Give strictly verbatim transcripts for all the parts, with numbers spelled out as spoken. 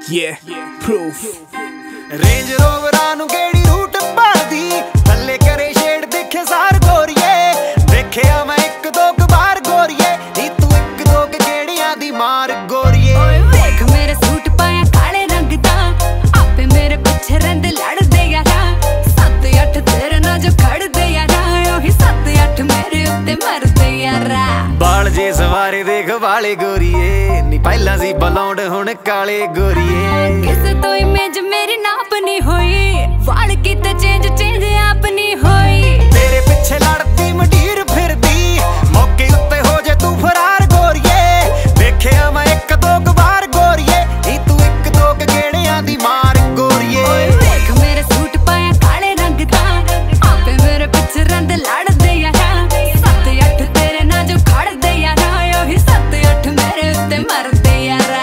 Yeah, proof. Range रोवरां नूं गेड़ी root पादी थल्ले करे शेड दिखे सार गोरिए देखिया मैं एक दो बार गोरिए नी तू एक दो गेड़ियां दी मार गोरिए। ओए देख मेरे सूट पाया काले रंग दा आपे मेरे पीछे रंद लड़दे यारा सत्त अठ तेरे ना जो खड़दे यारा ओही सत्त अठ मेरे उत्ते मरदे यारा। बाल जे सवारे देख वाले गोरिए नी पहला सी बलौंड हुण काले गोरिए। किसे तो इमेज मेरी नाप नहीं हुई वाल किते चेंज चेंज आप नहीं हुई तेरे पीछे लड़ती मडीर फिरदी मौके उत्ते हो जे तू फरार गोरिए देखिया मैं एक दो बार गोरिए नी तू एक दो गेड़ियां दी मार गोरिए। ओए देख मेरे सूट पाया काले रंग दा आपे मेरे पीछे रंद लड़दे यारा सत्त अठ तेरे ना जो खड़दे यारा ओही सत्त अठ मेरे उत्ते मरदे यारा।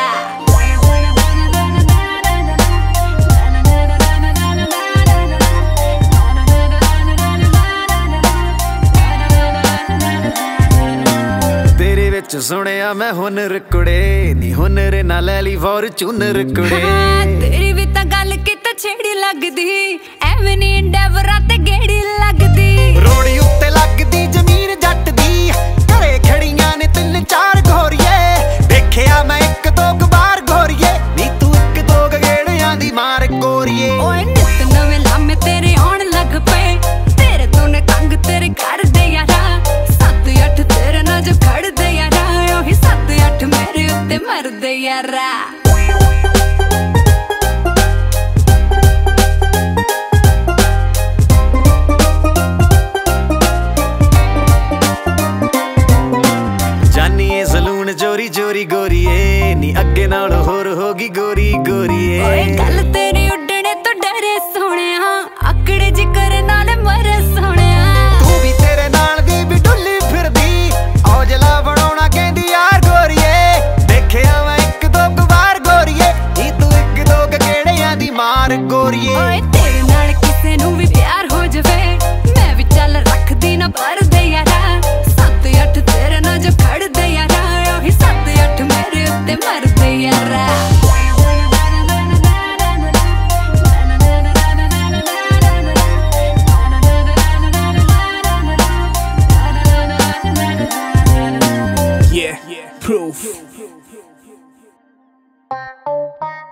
सुनिया मैं हुनर कुड़े नी हुनर ना ले ली फॉर्चूनर कुड़े। हाँ, तेरी भी ता गल किते छेड़ी लगदी एवें नी इंडेवरा ते गेड़ी लगदी रोड़ी उत्ते लगदी जमीन जट दी घरे खड़ियां ने तीन चार गोरिए देखिया मैं एक दो बार गोरिए नी तू एक दो गेड़ियां दी मार गोरिए। ओए नित नवे लामे तेरे आउण लग पे तेरे तो ने कंग तेरे कर दे यारा सत्त अठ तेरे ना जो खड़ दे यारा ओही सत्त अठ मेरे उत्ते मरदे यारा। जानिए सलून चोरी चोरी गोरिए नी अगे नाल होर होगी गोरी गोरिए। ओए गल तेरी उड्डने तो डरे सोहणिया अकड़े जिकर नाल मरे सोहणिया तू भी तेरे नाल दी भी डुल्ली फिरदी औजला बनाउणा कहंदी यार गोरिए देखिया मैं एक दो बार गोरिए नी तू एक दो गेड़ियां दी मार गोरिए। ओए तेरे नाल किसे नूं भी प्यार हो जावे मैं भी चल रखदी ना पर दे यारा सत्त अठ तेरे ना जो खड़ दे यारा ओही सत्त अठ मेरे उत्ते मरदे यारा। Yeah, proof.